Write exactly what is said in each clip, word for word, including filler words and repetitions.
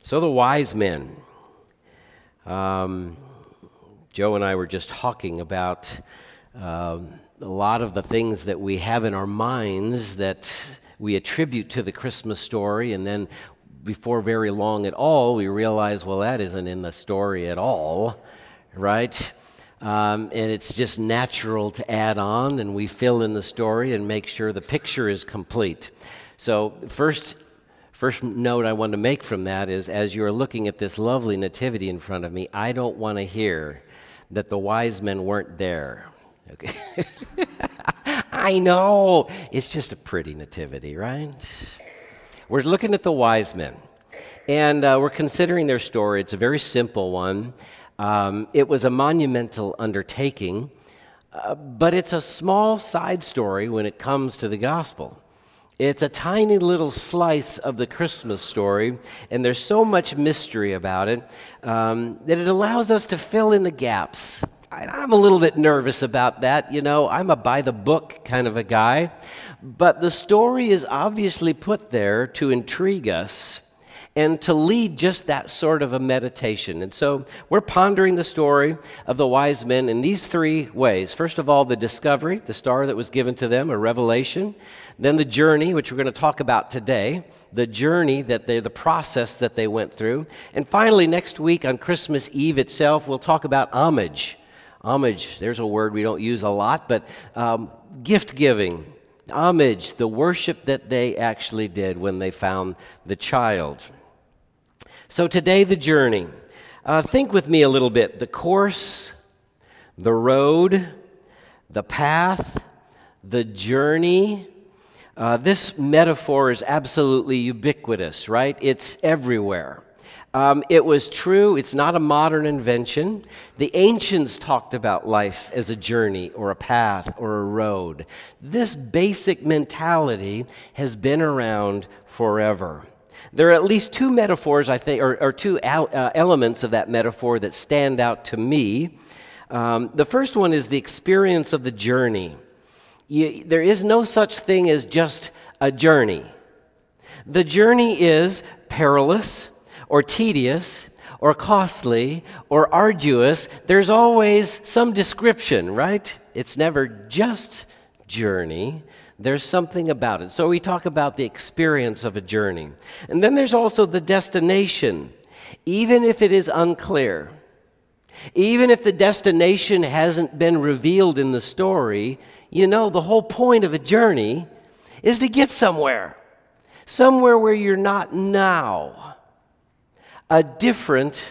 So the wise men. Um, Joe and I were just talking about uh, a lot of the things that we have in our minds that we attribute to the Christmas story, and then before very long at all, we realize, well, that isn't in the story at all, right? Um, and it's just natural to add on, and we fill in the story and make sure the picture is complete. So first First note I want to make from that is, as you're looking at this lovely nativity in front of me, I don't want to hear that the wise men weren't there. Okay. I know. It's just a pretty nativity, right? We're looking at the wise men, and uh, we're considering their story. It's a very simple one. Um, it was a monumental undertaking, uh, but it's a small side story when it comes to the gospel. It's a tiny little slice of the Christmas story, and there's so much mystery about it um, that it allows us to fill in the gaps. I, I'm a little bit nervous about that. You know, I'm a by-the-book kind of a guy, but the story is obviously put there to intrigue us and to lead just that sort of a meditation. And so we're pondering the story of the wise men in these three ways. First of all, the discovery, the star that was given to them, a revelation. Then the journey, which we're going to talk about today, the journey, that they, the process that they went through. And finally, next week on Christmas Eve itself, we'll talk about homage. Homage, there's a word we don't use a lot, but um, gift giving. Homage, the worship that they actually did when they found the child. So today, the journey. Uh, think with me a little bit. The course, the road, the path, the journey. Uh, this metaphor is absolutely ubiquitous, right? It's everywhere. Um, it was true. It's not a modern invention. The ancients talked about life as a journey or a path or a road. This basic mentality has been around forever. There are at least two metaphors, I think, or, or two al- uh, elements of that metaphor that stand out to me. Um, the first one is the experience of the journey. You, there is no such thing as just a journey. The journey is perilous or tedious or costly or arduous. There's always some description, right? It's never just journey. There's something about it. So we talk about the experience of a journey. And then there's also the destination, even if it is unclear. Even if the destination hasn't been revealed in the story, you know, the whole point of a journey is to get somewhere. Somewhere where you're not now. A different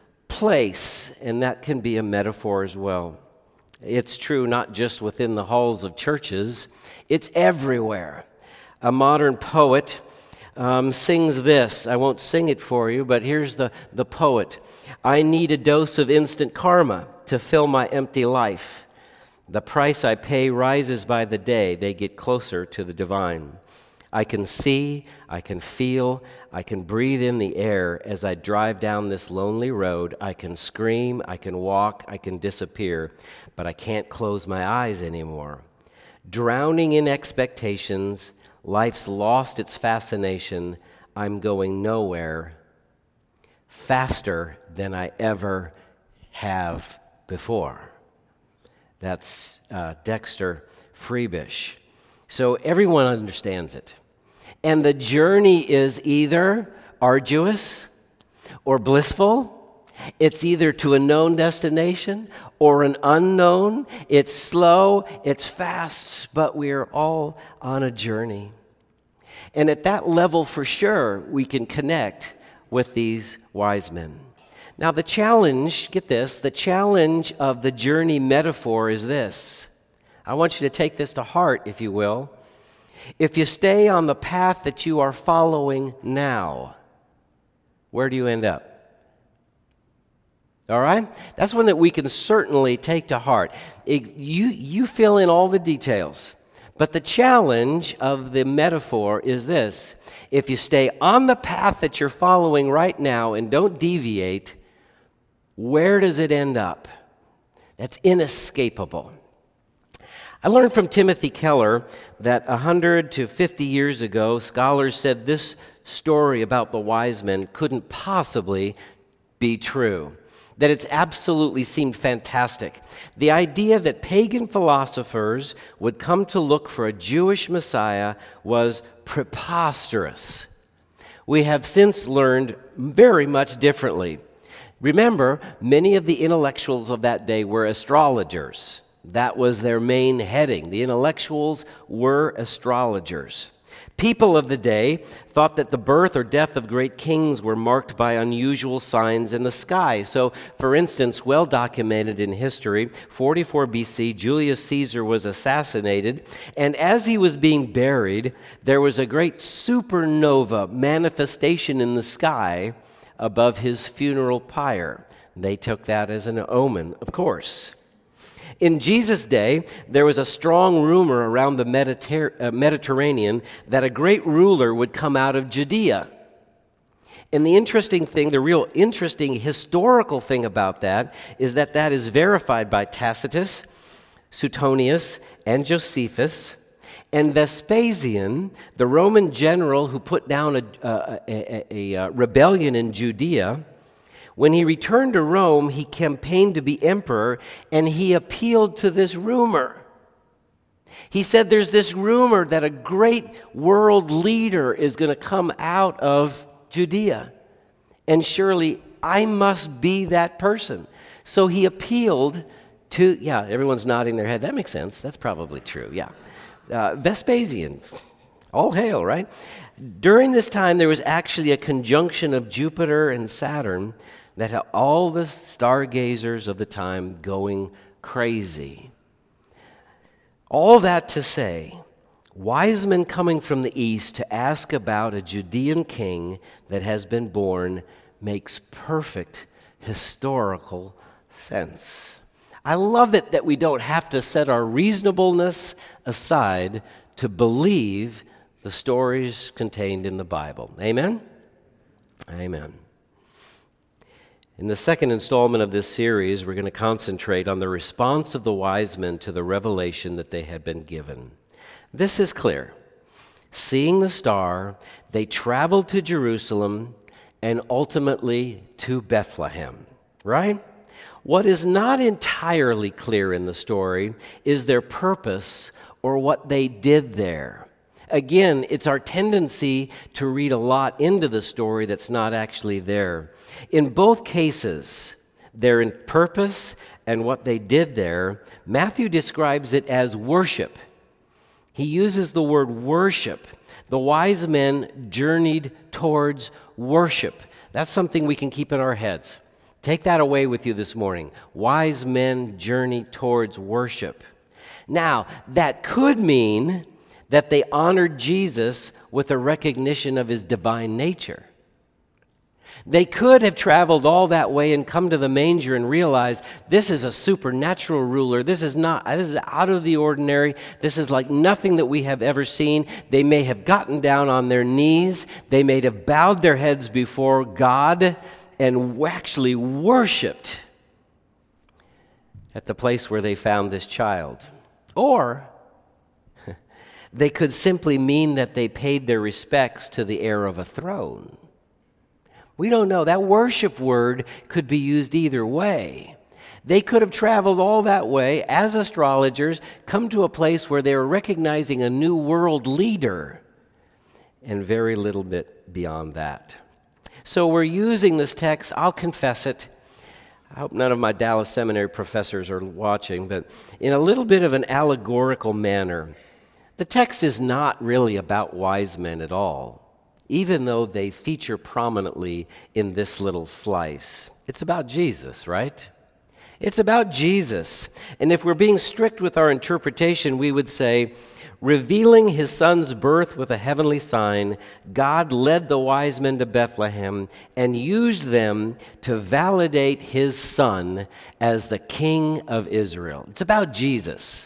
place, and that can be a metaphor as well. It's true not just within the halls of churches, it's everywhere. A modern poet um, sings this. I won't sing it for you, but here's the, the poet. I need a dose of instant karma to fill my empty life. The price I pay rises by the day. They get closer to the divine. I can see, I can feel, I can breathe in the air as I drive down this lonely road. I can scream, I can walk, I can disappear, but I can't close my eyes anymore. Drowning in expectations, life's lost its fascination. I'm going nowhere faster than I ever have before. That's uh, Dexter Freebish. So everyone understands it. And the journey is either arduous or blissful. It's either to a known destination or an unknown. It's slow, it's fast, but we're all on a journey. And at that level, for sure, we can connect with these wise men. Now, the challenge, get this, the challenge of the journey metaphor is this. I want you to take this to heart, if you will. If you stay on the path that you are following now, where do you end up? All right? That's one that we can certainly take to heart. It, you, you fill in all the details. But the challenge of the metaphor is this. If you stay on the path that you're following right now and don't deviate, where does it end up? That's inescapable. I learned from Timothy Keller that one hundred to fifty years ago, scholars said this story about the wise men couldn't possibly be true, that it's absolutely seemed fantastic. The idea that pagan philosophers would come to look for a Jewish Messiah was preposterous. We have since learned very much differently. Remember, many of the intellectuals of that day were astrologers. That was their main heading. The intellectuals were astrologers. People of the day thought that the birth or death of great kings were marked by unusual signs in the sky. So, for instance, well documented in history, forty-four B C, Julius Caesar was assassinated, and as he was being buried, there was a great supernova manifestation in the sky above his funeral pyre. They took that as an omen, of course. In Jesus' day, there was a strong rumor around the Mediter- uh, Mediterranean that a great ruler would come out of Judea. And the interesting thing, the real interesting historical thing about that is that that is verified by Tacitus, Suetonius, and Josephus. And Vespasian, the Roman general who put down a, a, a, a, a rebellion in Judea, when he returned to Rome, he campaigned to be emperor, and he appealed to this rumor. He said, there's this rumor that a great world leader is going to come out of Judea, and surely I must be that person. So he appealed to, yeah, everyone's nodding their head. That makes sense. That's probably true, yeah. Uh, Vespasian, all hail, right? During this time, there was actually a conjunction of Jupiter and Saturn that had all the stargazers of the time going crazy. All that to say, wise men coming from the east to ask about a Judean king that has been born makes perfect historical sense. I love it that we don't have to set our reasonableness aside to believe the stories contained in the Bible. Amen? Amen. In the second installment of this series, we're going to concentrate on the response of the wise men to the revelation that they had been given. This is clear. Seeing the star, they traveled to Jerusalem and ultimately to Bethlehem, right? What is not entirely clear in the story is their purpose or what they did there. Again, it's our tendency to read a lot into the story that's not actually there. In both cases, their purpose and what they did there, Matthew describes it as worship. He uses the word worship. The wise men journeyed towards worship. That's something we can keep in our heads. Take that away with you this morning. Wise men journey towards worship. Now, that could mean that they honored Jesus with a recognition of his divine nature. They could have traveled all that way and come to the manger and realized this is a supernatural ruler. This is not, this is out of the ordinary. This is like nothing that we have ever seen. They may have gotten down on their knees. They may have bowed their heads before God and actually worshiped at the place where they found this child. Or they could simply mean that they paid their respects to the heir of a throne. We don't know. That worship word could be used either way. They could have traveled all that way as astrologers, come to a place where they were recognizing a new world leader, and very little bit beyond that. So we're using this text, I'll confess it. I hope none of my Dallas Seminary professors are watching, but in a little bit of an allegorical manner. The text is not really about wise men at all, even though they feature prominently in this little slice. It's about Jesus, right? It's about Jesus. And if we're being strict with our interpretation, we would say, revealing his son's birth with a heavenly sign, God led the wise men to Bethlehem and used them to validate his son as the King of Israel. It's about Jesus.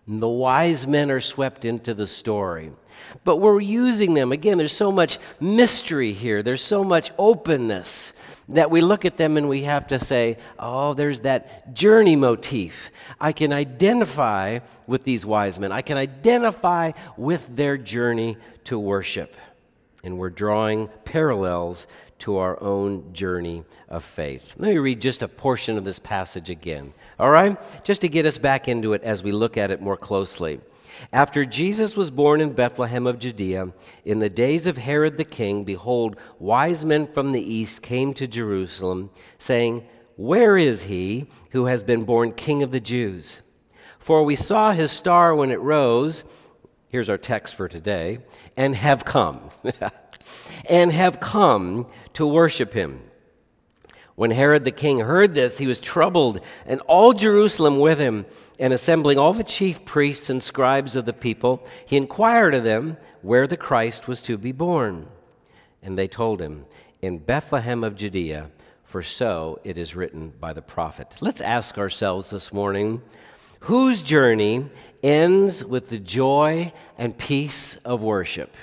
And the wise men are swept into the story. But we're using them. Again, there's so much mystery here. There's so much openness that we look at them and we have to say, oh, there's that journey motif. I can identify with these wise men. I can identify with their journey to worship. And we're drawing parallels to our own journey of faith. Let me read just a portion of this passage again, all right? Just to get us back into it as we look at it more closely. After Jesus was born in Bethlehem of Judea, in the days of Herod the king, behold, wise men from the east came to Jerusalem, saying, "Where is he who has been born King of the Jews? For we saw his star when it rose," here's our text for today, "and have come." and have come to worship him. When Herod the king heard this, he was troubled, and all Jerusalem with him. And assembling all the chief priests and scribes of the people, he inquired of them where the Christ was to be born. And they told him, "In Bethlehem of Judea, for so it is written by the prophet." Let's ask ourselves this morning, whose journey ends with the joy and peace of worship?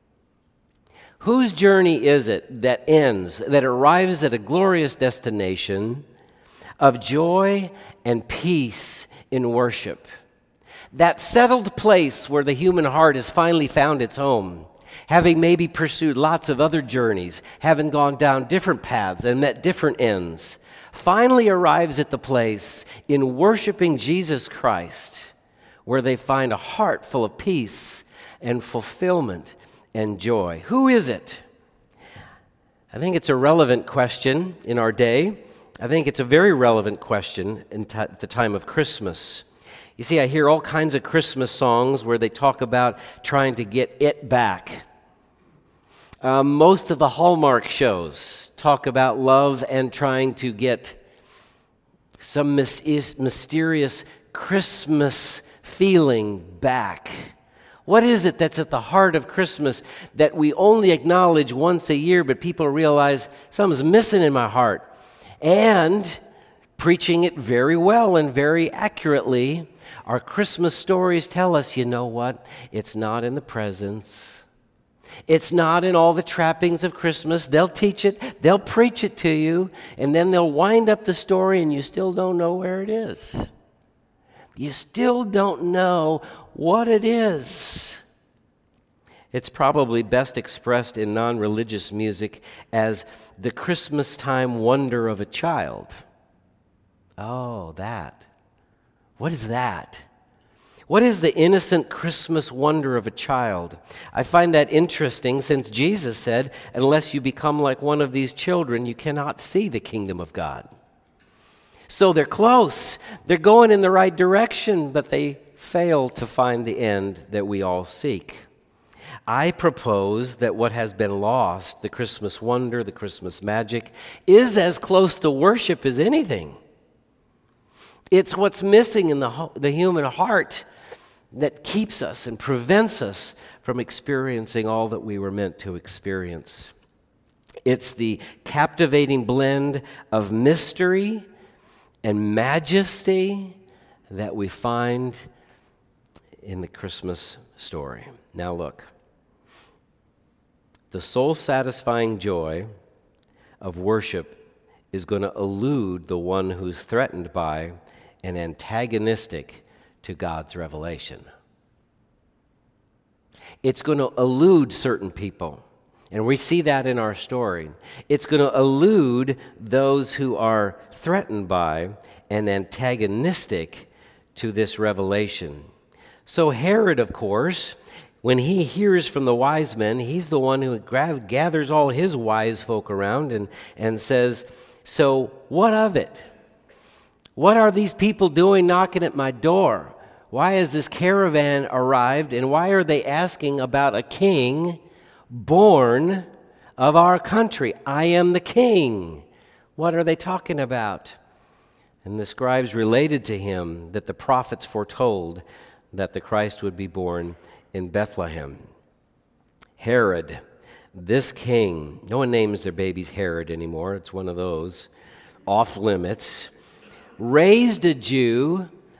Whose journey is it that ends, that arrives at a glorious destination of joy and peace in worship? That settled place where the human heart has finally found its home, having maybe pursued lots of other journeys, having gone down different paths and met different ends, finally arrives at the place in worshiping Jesus Christ, where they find a heart full of peace and fulfillment and joy. Who is it? I think it's a relevant question in our day. I think it's a very relevant question in t- at the time of Christmas. You see, I hear all kinds of Christmas songs where they talk about trying to get it back. Uh, most of the Hallmark shows talk about love and trying to get some mis- mysterious Christmas feeling back. What is it that's at the heart of Christmas that we only acknowledge once a year, but people realize something's missing in my heart? And preaching it very well and very accurately, our Christmas stories tell us, you know what? It's not in the presents. It's not in all the trappings of Christmas. They'll teach it, they'll preach it to you, and then they'll wind up the story and you still don't know where it is. You still don't know what it is. It's probably best expressed in non-religious music as the Christmas time wonder of a child. Oh, that. What is that? What is the innocent Christmas wonder of a child? I find that interesting since Jesus said, unless you become like one of these children, you cannot see the kingdom of God. So they're close. They're going in the right direction, but they fail to find the end that we all seek. I propose that what has been lost, the Christmas wonder, the Christmas magic, is as close to worship as anything. It's what's missing in the, the human heart that keeps us and prevents us from experiencing all that we were meant to experience. It's the captivating blend of mystery and majesty that we find in the Christmas story. Now look, the soul-satisfying joy of worship is going to elude the one who's threatened by and antagonistic to God's revelation. It's going to elude certain people. And we see that in our story. It's going to elude those who are threatened by and antagonistic to this revelation. So Herod, of course, when he hears from the wise men, he's the one who gathers all his wise folk around and, and says, "So what of it? What are these people doing knocking at my door? Why has this caravan arrived, and why are they asking about a king born of our country? I am the king." What are they talking about? And the scribes related to him that the prophets foretold that the Christ would be born in Bethlehem. Herod, this king, no one names their babies Herod anymore. It's one of those off limits. Raised a Jew,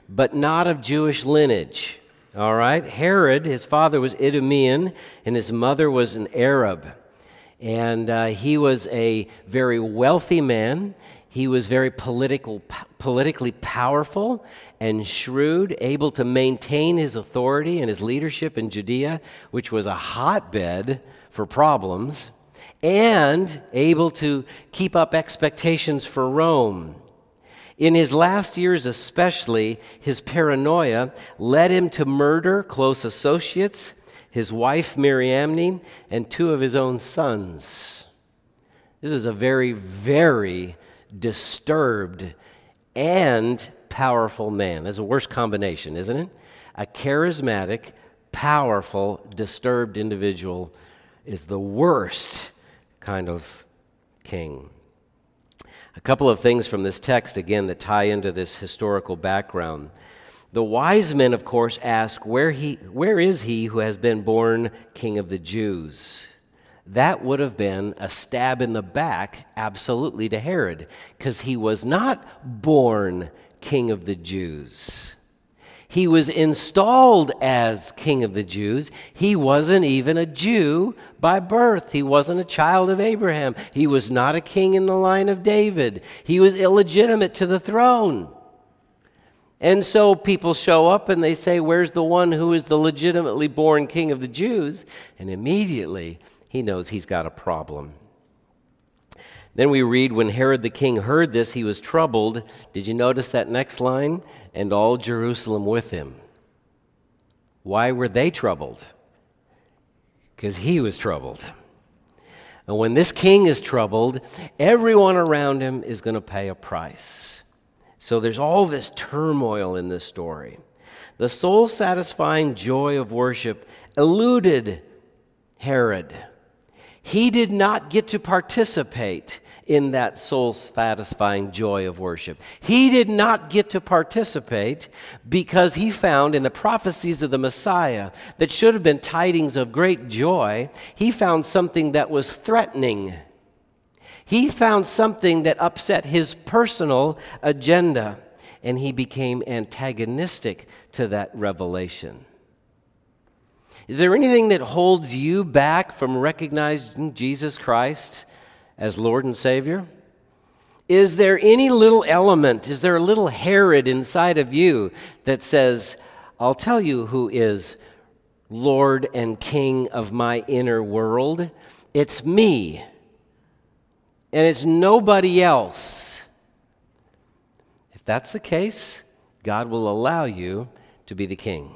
but not of Jewish lineage. All right? Herod, his father was Idumean, and his mother was an Arab. And uh, he was a very wealthy man. He was very political, politically powerful and shrewd, able to maintain his authority and his leadership in Judea, which was a hotbed for problems, and able to keep up expectations for Rome. In his last years especially, his paranoia led him to murder close associates, his wife Mariamne, and two of his own sons. This is a very, very disturbed and powerful man. That's the worst combination, isn't it? A charismatic, powerful, disturbed individual is the worst kind of king. A couple of things from this text, again, that tie into this historical background. The wise men, of course, ask, where he, where is he who has been born King of the Jews? That would have been a stab in the back, absolutely, to Herod, because he was not born King of the Jews. He was installed as King of the Jews. He wasn't even a Jew by birth. He wasn't a child of Abraham. He was not a king in the line of David. He was illegitimate to the throne. And so people show up and they say, where's the one who is the legitimately born King of the Jews? And immediately he knows he's got a problem. Then we read, when Herod the king heard this, he was troubled. Did you notice that next line? And all Jerusalem with him. Why were they troubled? Because he was troubled. And when this king is troubled, everyone around him is going to pay a price. So there's all this turmoil in this story. The soul-satisfying joy of worship eluded Herod. He did not get to participate in that soul-satisfying joy of worship. He did not get to participate because he found in the prophecies of the Messiah that should have been tidings of great joy, he found something that was threatening. He found something that upset his personal agenda, and he became antagonistic to that revelation. Is there anything that holds you back from recognizing Jesus Christ as Lord and Savior? Is there any little element, is there a little Herod inside of you that says, I'll tell you who is Lord and King of my inner world? It's me, and it's nobody else. If that's the case, God will allow you to be the king.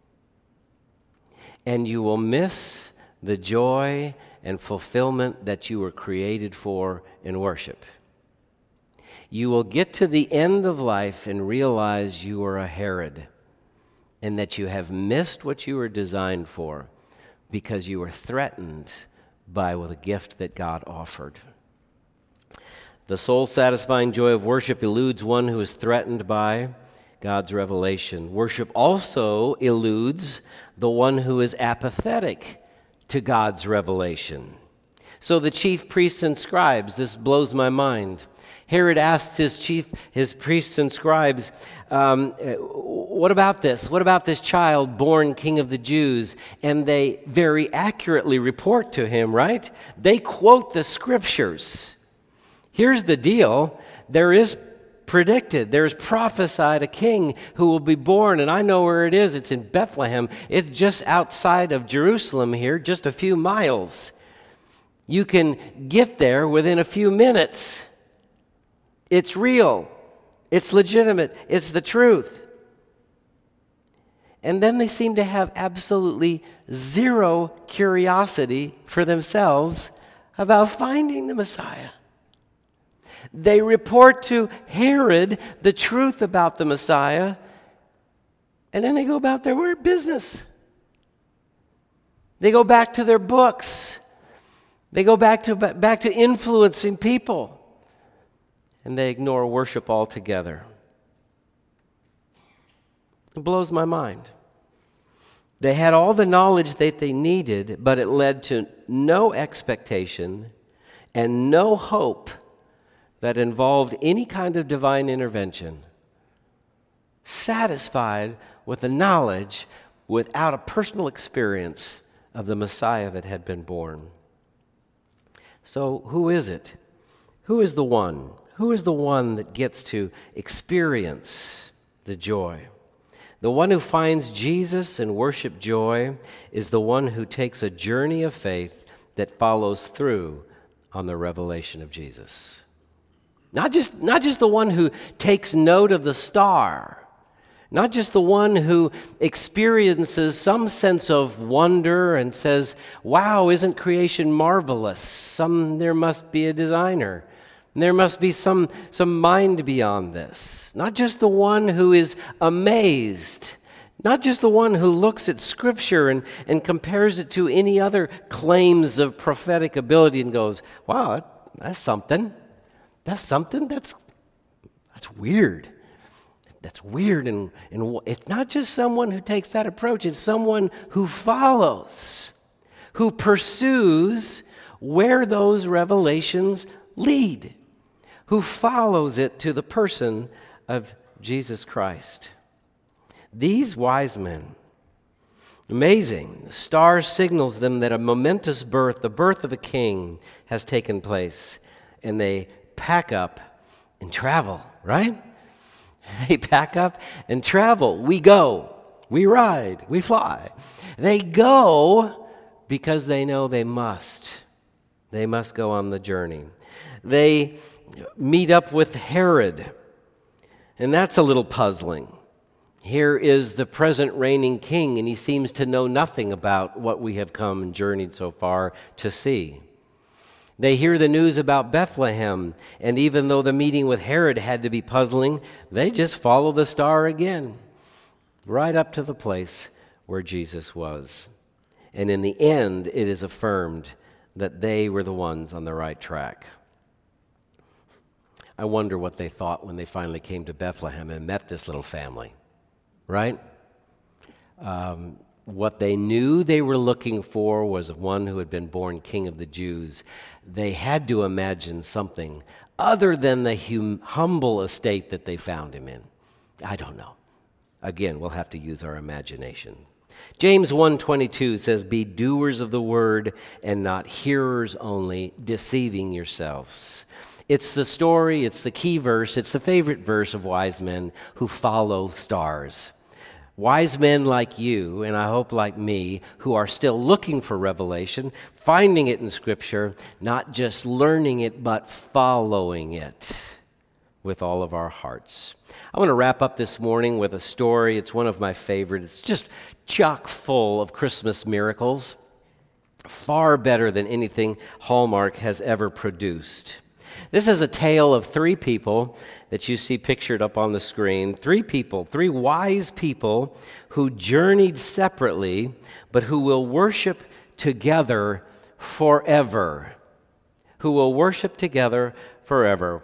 And you will miss the joy and fulfillment that you were created for in worship. You will get to the end of life and realize you are a Herod and that you have missed what you were designed for because you were threatened by the gift that God offered. The soul-satisfying joy of worship eludes one who is threatened by God's revelation. Worship also eludes the one who is apathetic to God's revelation. So the chief priests and scribes, this blows my mind. Herod asked his chief, his priests and scribes, um, what about this? What about this child born King of the Jews? And they very accurately report to him, right? They quote the scriptures. Here's the deal. There is predicted, there's prophesied a king who will be born, and I know where it is. It's in Bethlehem. It's just outside of Jerusalem here, just a few miles. You can get there within a few minutes. It's real. It's legitimate. It's the truth. And then they seem to have absolutely zero curiosity for themselves about finding the Messiah. They report to Herod the truth about the Messiah, and then they go about their business. They go back to their books. They go back to back to influencing people, and they ignore worship altogether. It blows my mind. They had all the knowledge that they needed, but it led to no expectation and no hope that involved any kind of divine intervention. satisfied with the knowledge without a personal experience of the Messiah that had been born. So who is it? Who is the one? Who is the one that gets to experience the joy? The one who finds Jesus and worship joy is the one who takes a journey of faith that follows through on the revelation of Jesus. Not just, not just the one who takes note of the star, not just the one who experiences some sense of wonder and says, wow, isn't creation marvelous? Some, there must be a designer. There must be some, some mind beyond this. Not just the one who is amazed. Not just the one who looks at Scripture and, and compares it to any other claims of prophetic ability and goes, wow, that's something. That's something? That's, that's weird. That's weird. And, and it's not just someone who takes that approach. It's someone who follows, who pursues where those revelations lead, who follows it to the person of Jesus Christ. These wise men, amazing. The star signals them that a momentous birth, the birth of a king, has taken place. And they pack up and travel, right? They pack up and travel. We go. We ride. We fly. They go because they know they must. They must go on the journey. They meet up with Herod, and that's a little puzzling. Here is the present reigning king, and he seems to know nothing about what we have come and journeyed so far to see. They hear the news about Bethlehem, and even though the meeting with Herod had to be puzzling, they just follow the star again, right up to the place where Jesus was. And in the end, it is affirmed that they were the ones on the right track. I wonder what they thought when they finally came to Bethlehem and met this little family, right? Um, what they knew they were looking for was one who had been born King of the Jews. They had to imagine something other than the hum- humble estate that they found him in. I don't know. Again, we'll have to use our imagination. James one twenty-two says, "Be doers of the word and not hearers only, deceiving yourselves." It's the story, it's the key verse, it's the favorite verse of wise men who follow stars. Wise men like you, and I hope like me, who are still looking for revelation, finding it in Scripture, not just learning it, but following it with all of our hearts. I want to wrap up this morning with a story. It's one of my favorites. It's just chock full of Christmas miracles, far better than anything Hallmark has ever produced. This is a tale of three people that you see pictured up on the screen. Three people, three wise people who journeyed separately, but who will worship together forever. Who will worship together forever.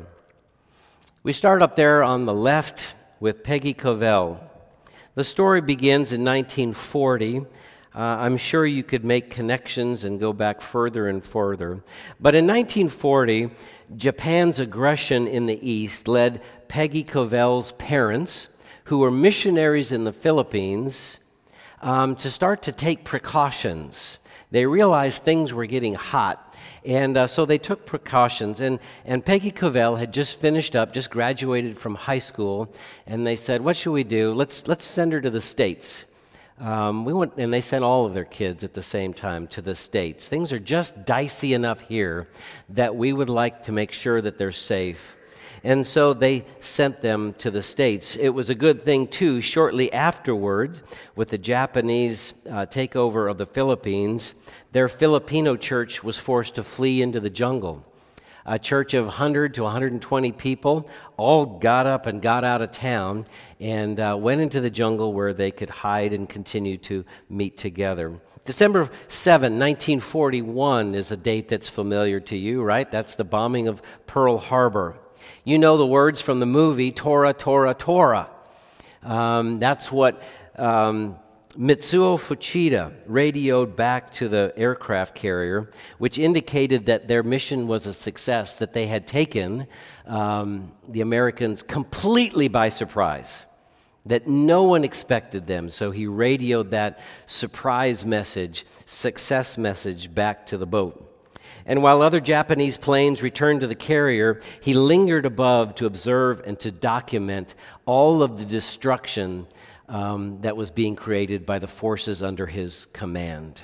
We start up there on the left with Peggy Covell. The story begins in nineteen forty. Uh, I'm sure you could make connections and go back further and further. But in nineteen forty, Japan's aggression in the East led Peggy Covell's parents, who were missionaries in the Philippines, um, to start to take precautions. They realized things were getting hot, and uh, so they took precautions. And, and Peggy Covell had just finished up, just graduated from high school, and they said, "What should we do? Let's let's send her to the States." Um, we went, and they sent all of their kids at the same time to the States. Things are just dicey enough here that we would like to make sure that they're safe. And so they sent them to the States. It was a good thing, too. Shortly afterwards, with the Japanese uh, takeover of the Philippines, their Filipino church was forced to flee into the jungle. A church of one hundred to one hundred twenty people all got up and got out of town and uh, went into the jungle where they could hide and continue to meet together. December seventh, nineteen forty-one is a date that's familiar to you, right? That's the bombing of Pearl Harbor. You know the words from the movie, Tora, Tora, Tora. Um, that's what um, Mitsuo Fuchida radioed back to the aircraft carrier, which indicated that their mission was a success, that they had taken um, the Americans completely by surprise. that no one expected them. So he radioed that surprise message, success message back to the boat. And while other Japanese planes returned to the carrier, he lingered above to observe and to document all of the destruction um, that was being created by the forces under his command.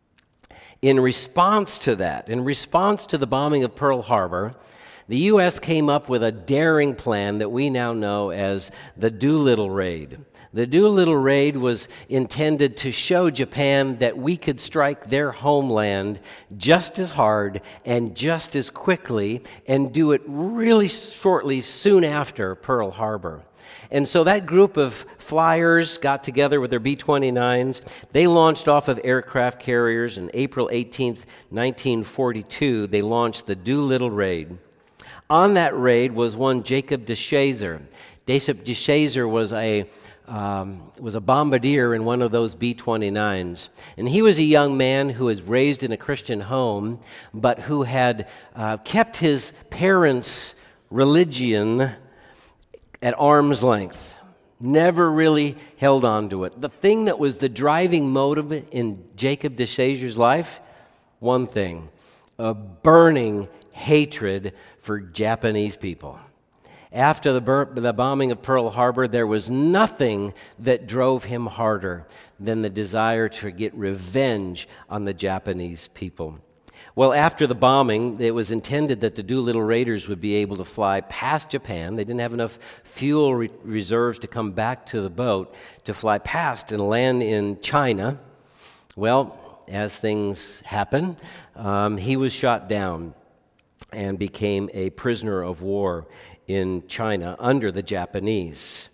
In response to that, in response to the bombing of Pearl Harbor, the U S came up with a daring plan that we now know as the Doolittle Raid. The Doolittle Raid was intended to show Japan that we could strike their homeland just as hard and just as quickly and do it really shortly soon after Pearl Harbor. And so that group of flyers got together with their B twenty-nines. They launched off of aircraft carriers, and April eighteenth, nineteen forty-two, they launched the Doolittle Raid. On that raid was one Jacob DeShazer. Jacob DeShazer was a um, was a bombardier in one of those B twenty-nines. And he was a young man who was raised in a Christian home, but who had uh, kept his parents' religion at arm's length, never really held on to it. The thing that was the driving motive in Jacob DeShazer's life, one thing, a burning hatred for Japanese people. After the, bur- the bombing of Pearl Harbor, there was nothing that drove him harder than the desire to get revenge on the Japanese people. Well, after the bombing, it was intended that the Doolittle Raiders would be able to fly past Japan. They didn't have enough fuel re- reserves to come back to the boat to fly past and land in China. Well, as things happen, um, he was shot down and became a prisoner of war in China under the Japanese.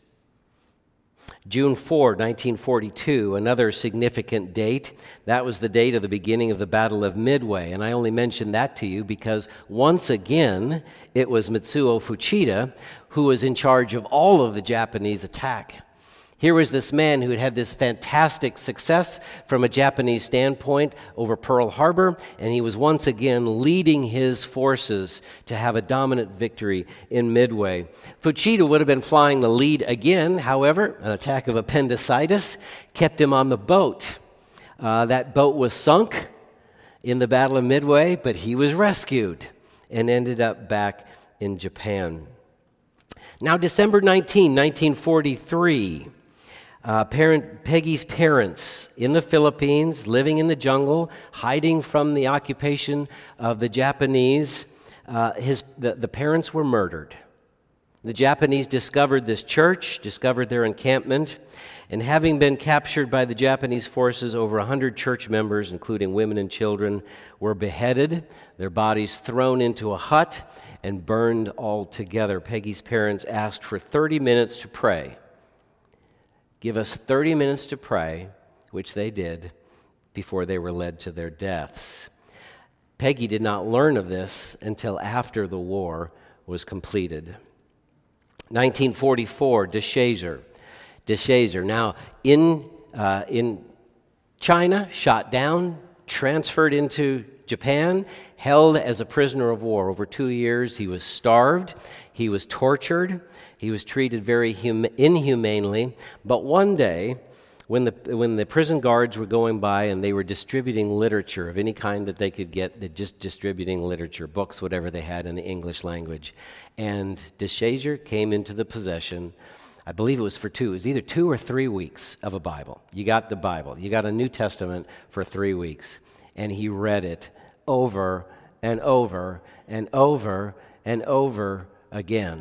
June fourth, nineteen forty-two, another significant date. That was the date of the beginning of the Battle of Midway. And I only mention that to you because once again, it was Mitsuo Fuchida who was in charge of all of the Japanese attack. Here was this man who had had this fantastic success from a Japanese standpoint over Pearl Harbor, and he was once again leading his forces to have a dominant victory in Midway. Fuchida would have been flying the lead again. However, an attack of appendicitis kept him on the boat. Uh, that boat was sunk in the Battle of Midway, but he was rescued and ended up back in Japan. Now, December nineteenth, nineteen forty-three, Uh, parent, Peggy's parents in the Philippines, living in the jungle, hiding from the occupation of the Japanese, uh, his, the, the parents were murdered. The Japanese discovered this church, discovered their encampment, and having been captured by the Japanese forces, over one hundred church members, including women and children, were beheaded, their bodies thrown into a hut, and burned all together. Peggy's parents asked for thirty minutes to pray. Give us thirty minutes to pray, which they did, before they were led to their deaths. Peggy did not learn of this until after the war was completed. nineteen forty-four, DeShazer. DeShazer, now in, uh, in China, shot down, transferred into Japan, held as a prisoner of war. Over two years, he was starved, he was tortured, he was treated very hum- inhumanely. But one day, when the, when the prison guards were going by and they were distributing literature of any kind that they could get, they're just distributing literature, books, whatever they had in the English language. And DeShazer came into the possession, I believe it was for two, it was either two or three weeks of a Bible. You got the Bible, you got a New Testament for three weeks. And he read it over and over and over and over again.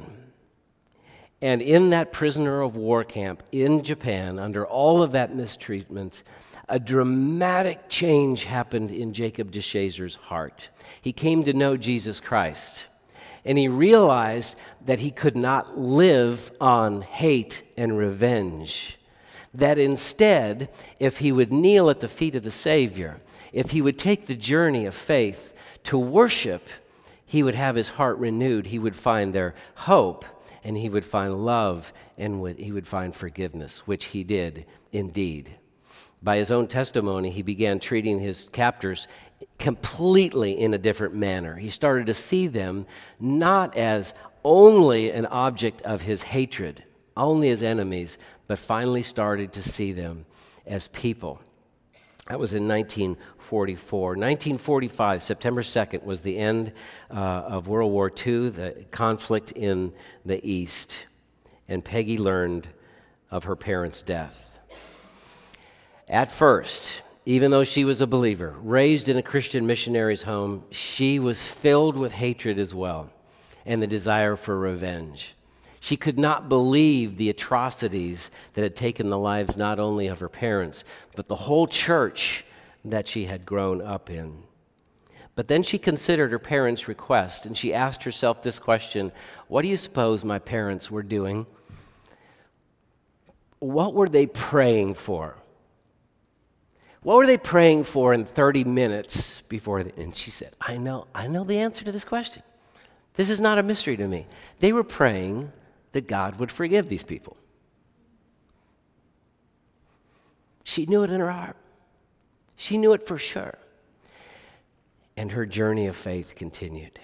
And in that prisoner of war camp in Japan, under all of that mistreatment, a dramatic change happened in Jacob DeShazer's heart. He came to know Jesus Christ, and he realized that he could not live on hate and revenge. That instead, if he would kneel at the feet of the Savior, if he would take the journey of faith to worship, he would have his heart renewed. He would find there hope, and he would find love, and would, he would find forgiveness, which he did indeed. By his own testimony, he began treating his captors completely in a different manner. He started to see them not as only an object of his hatred, only as enemies, but finally started to see them as people. That was in nineteen forty-four. nineteen forty-five, September second, was the end uh, of World War Two, the conflict in the East. And Peggy learned of her parents' death. At first, even though she was a believer, raised in a Christian missionary's home, she was filled with hatred as well and the desire for revenge. She could not believe the atrocities that had taken the lives not only of her parents, but the whole church that she had grown up in. But then she considered her parents' request, and she asked herself this question: what do you suppose my parents were doing? What were they praying for? What were they praying for in thirty minutes before? The, and she said, I know, I know the answer to this question. This is not a mystery to me. They were praying that God would forgive these people. She knew it in her heart. She knew it for sure. And her journey of faith continued.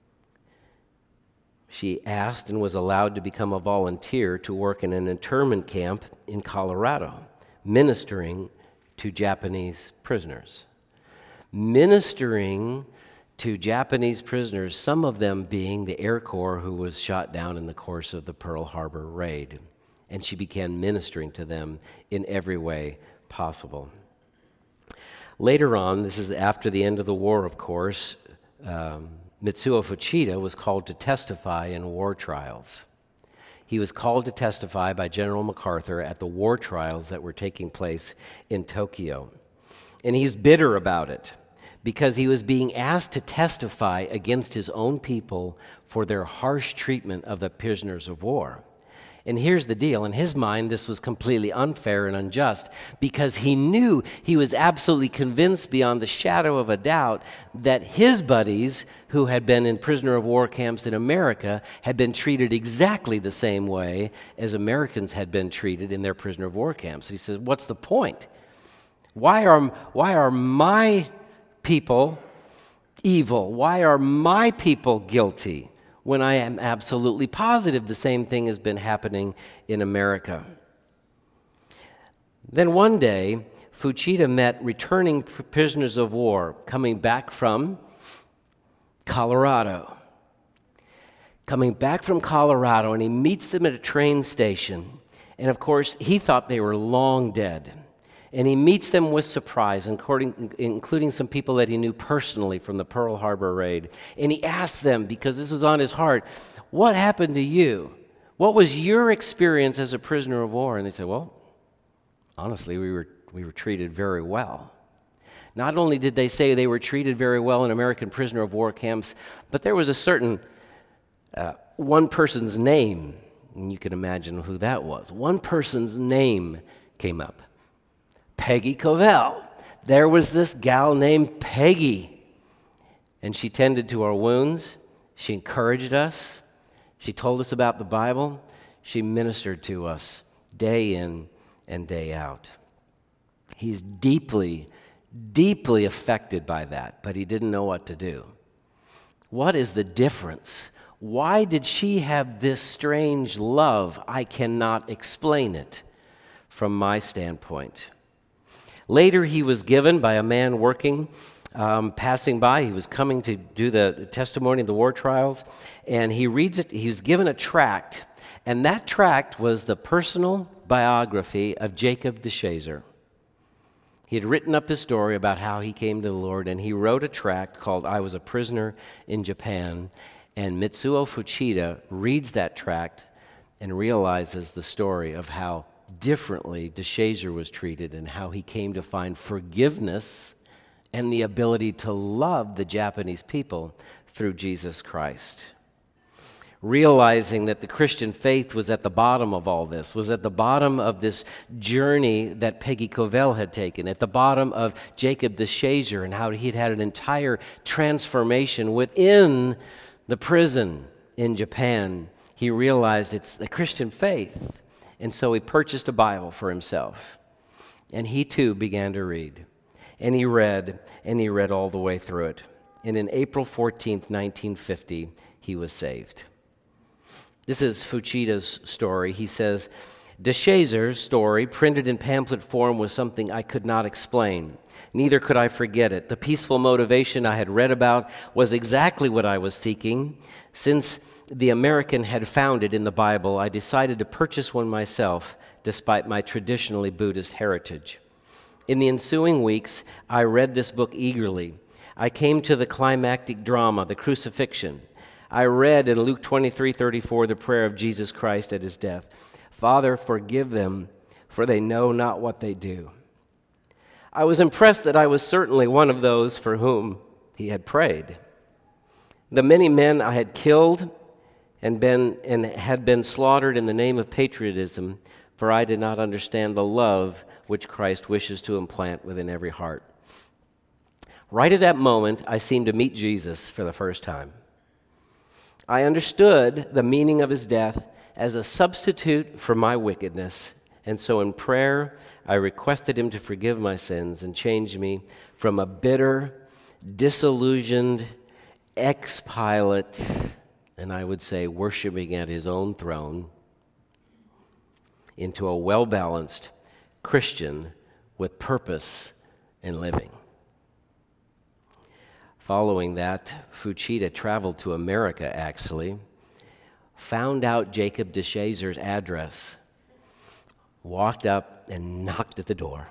She asked and was allowed to become a volunteer to work in an internment camp in Colorado, ministering to Japanese prisoners. Ministering to Japanese prisoners, some of them being the Air Corps who was shot down in the course of the Pearl Harbor raid. And she began ministering to them in every way possible. Later on, this is after the end of the war, of course, um, Mitsuo Fuchida was called to testify in war trials. He was called to testify by General MacArthur at the war trials that were taking place in Tokyo. And he's bitter about it because he was being asked to testify against his own people for their harsh treatment of the prisoners of war. And here's the deal. In his mind, this was completely unfair and unjust because he knew, he was absolutely convinced beyond the shadow of a doubt that his buddies who had been in prisoner of war camps in America had been treated exactly the same way as Americans had been treated in their prisoner of war camps. He says, what's the point? Why are, why are my people evil? Why are my people guilty when I am absolutely positive the same thing has been happening in America? Then one day, Fuchida met returning prisoners of war coming back from Colorado. Coming back from Colorado, and he meets them at a train station. And of course, he thought they were long dead. And he meets them with surprise, including, including some people that he knew personally from the Pearl Harbor raid. And he asked them, because this was on his heart, what happened to you? What was your experience as a prisoner of war? And they said, well, honestly, we were, we were treated very well. Not only did they say they were treated very well in American prisoner of war camps, but there was a certain uh, one person's name, and you can imagine who that was. One person's name came up. Peggy Covell. There was this gal named Peggy, and she tended to our wounds. She encouraged us. She told us about the Bible. She ministered to us day in and day out. He's deeply, deeply affected by that, but he didn't know what to do. What is the difference? Why did she have this strange love? I cannot explain it from my standpoint. Later, he was given by a man working, um, passing by. He was coming to do the testimony of the war trials, and he reads it. He was given a tract, and that tract was the personal biography of Jacob DeShazer. He had written up his story about how he came to the Lord, and he wrote a tract called I Was a Prisoner in Japan, and Mitsuo Fuchida reads that tract and realizes the story of how differently DeShazer was treated and how he came to find forgiveness and the ability to love the Japanese people through Jesus Christ. Realizing that the Christian faith was at the bottom of all this, was at the bottom of this journey that Peggy Covell had taken, at the bottom of Jacob DeShazer and how he'd had an entire transformation within the prison in Japan. He realized it's the Christian faith. And so he purchased a Bible for himself. And he too began to read. And he read, and he read all the way through it. And in April fourteenth, nineteen fifty, he was saved. This is Fuchita's story. He says, DeShazer's story, printed in pamphlet form, was something I could not explain. Neither could I forget it. The peaceful motivation I had read about was exactly what I was seeking. Since the American had found it in the Bible, I decided to purchase one myself, despite my traditionally Buddhist heritage. In the ensuing weeks, I read this book eagerly. I came to the climactic drama, the crucifixion. I read in Luke twenty-three thirty-four the prayer of Jesus Christ at his death. Father, forgive them, for they know not what they do. I was impressed that I was certainly one of those for whom he had prayed. The many men I had killed and been and had been slaughtered in the name of patriotism, for I did not understand the love which Christ wishes to implant within every heart. Right at that moment, I seemed to meet Jesus for the first time. I understood the meaning of his death as a substitute for my wickedness, and so in prayer, I requested him to forgive my sins and change me from a bitter, disillusioned ex-pilot, and I would say worshiping at his own throne, into a well-balanced Christian with purpose and living. Following that, Fuchita traveled to America, actually, found out Jacob DeShazer's address, walked up and knocked at the door,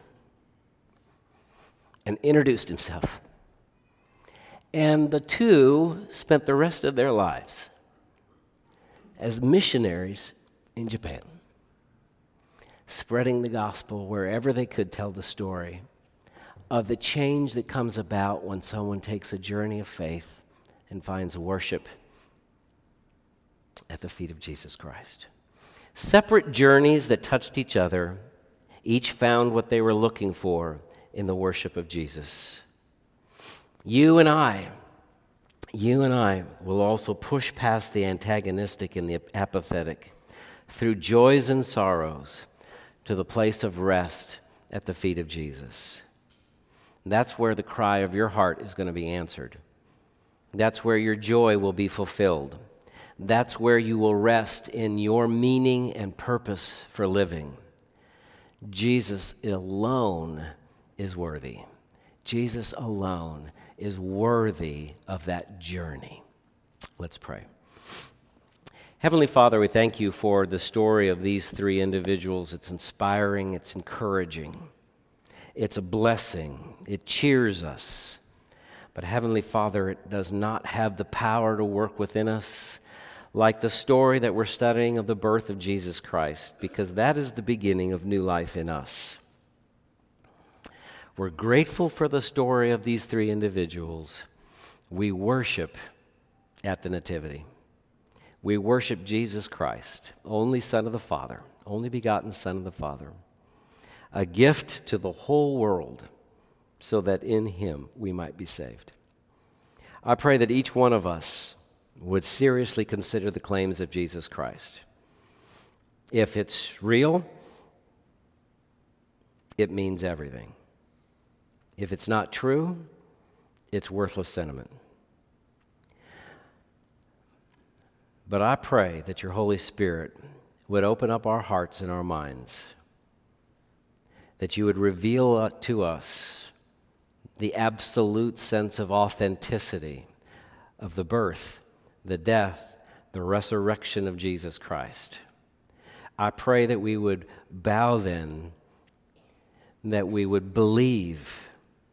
and introduced himself. And the two spent the rest of their lives as missionaries in Japan, spreading the gospel wherever they could, tell the story of the change that comes about when someone takes a journey of faith and finds worship at the feet of Jesus Christ. Separate journeys that touched each other, each found what they were looking for in the worship of Jesus. You and I, you and I will also push past the antagonistic and the apathetic through joys and sorrows to the place of rest at the feet of Jesus. That's where the cry of your heart is going to be answered. That's where your joy will be fulfilled. That's where you will rest in your meaning and purpose for living. Jesus alone is worthy. Jesus alone is worthy of that journey. Let's pray. Heavenly Father, we thank you for the story of these three individuals. It's inspiring, it's encouraging, it's a blessing, it cheers us. But Heavenly Father, it does not have the power to work within us like the story that we're studying of the birth of Jesus Christ, because that is the beginning of new life in us. We're grateful for the story of these three individuals. We worship at the Nativity. We worship Jesus Christ, only Son of the Father, only begotten Son of the Father, a gift to the whole world so that in him we might be saved. I pray that each one of us would seriously consider the claims of Jesus Christ. If it's real, it means everything. If it's not true, it's worthless sentiment. But I pray that your Holy Spirit would open up our hearts and our minds, that you would reveal to us the absolute sense of authenticity of the birth, the death, the resurrection of Jesus Christ. I pray that we would bow then, that we would believe,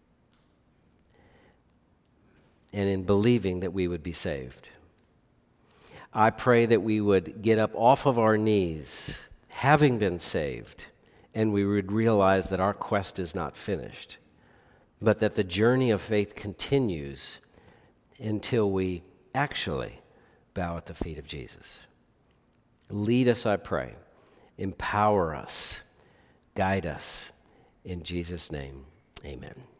and in believing that we would be saved. I pray that we would get up off of our knees, having been saved, and we would realize that our quest is not finished, but that the journey of faith continues until we actually bow at the feet of Jesus. Lead us, I pray. Empower us. Guide us. In Jesus' name, amen.